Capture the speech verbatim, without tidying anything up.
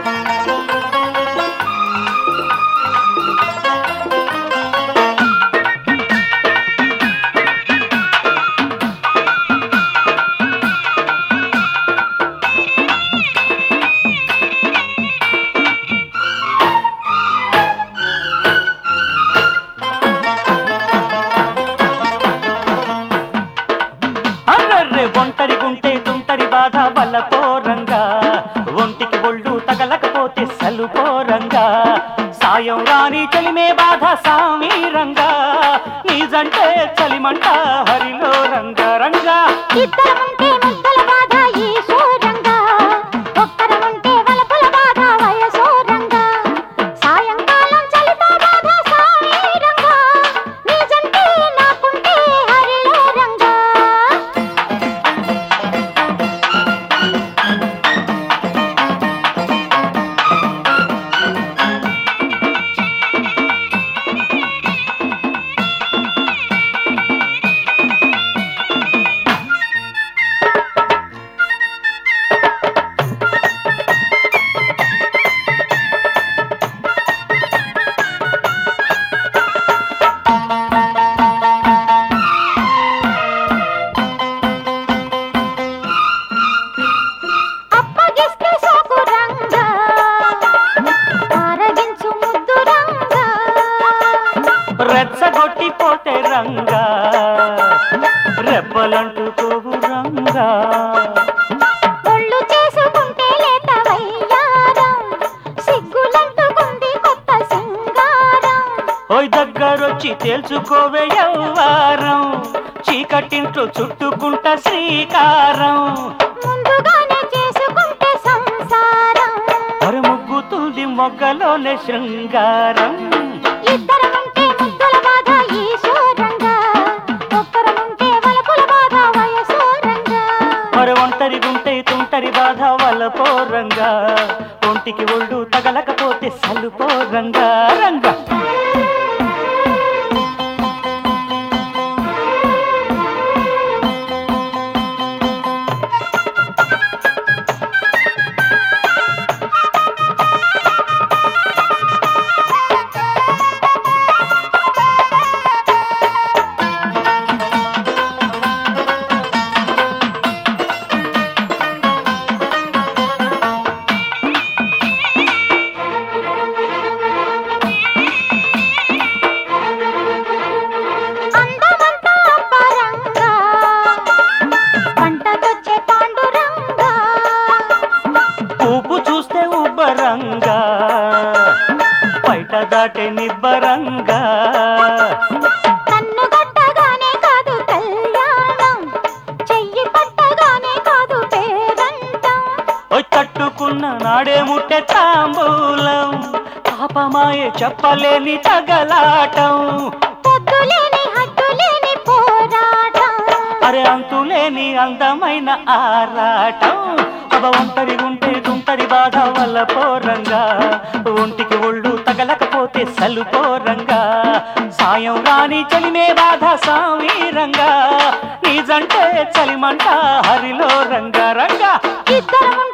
ఒంటరి గుంటే తుంటరి బాధ వల్ల పోరంగా ఒంటికి ఒళ్ళు తగలకపోతే సలుపోరంగా సాయం రాని చలిమే బాధ సామీరంగా నీజంటే చలిమంట హరిలో రంగా రంగా ఇద్దరముంటే ముద్దల బాధ ఈశోరంగా ఒక్కరముంటే వలపుల బాధ వయసోరంగా సాయంకాలం చలితో బాధ సామీరంగా నీజంటే నాకుంటే హరిలో రంగా అప్పగిస్తే సోకు రంగా ఆరగించు ముద్దు రంగా రెచ్చగొట్టిపోతే రంగా రెప్పలంటుకోవు రంగా ఒళ్ళు చేసుకుంటే లేత వయ్యారం సిగ్గులంటుకుంది కొత్త సింగారం ఓయ్ దగ్గరొచ్చి తేల్చుకోవే యవ్వారం చీకటింట్లో చుట్టుకుంట శ్రీకారం ముందుగానే చేసుకుంటే సంసారం మరి ముగ్గుతుంది మొగ్గలోనే శృంగారం ఇద్దరముంటే ముద్దుల బాధ ఈశోరంగా ఒక్కరముంటే వలపుల బాధ వయసోరంగా మరి ఒంటరి గుంటే తుంటరి బాధ వల్ల పోరంగా ఒంటికి ఒళ్ళు తగలకపోతే సలుపోరంగా రంగా అందమంతా అబ్బరంగా పంటకొచ్చే పాండురంగా ఊపు చూస్తే ఉబ్బరంగా బయట దాటే నిబ్బరంగా కన్ను కొట్టగానే కాదు కళ్యాణం చెయ్యి పట్టగానే కాదు పేరంటం ఓయ్ తట్టుకున్న నాడే ముట్టె తాంబూలం పాపమాయే చెప్పలేని తగలాటం పొద్దులేని హద్దులేని పోరాటం అరే అంతులేని అందమైన ఆరాటం అవ ఒంటరి గుంటే తుంటరి బాధ వల్ల పోరంగా ఒంటికి ఒళ్ళు తగలకపోతే సలుపోరంగా సాయం రాని చలిమే బాధ సామీరంగా నీజంటే చలిమంట హరిలో రంగా రంగా ఇద్దరముంటే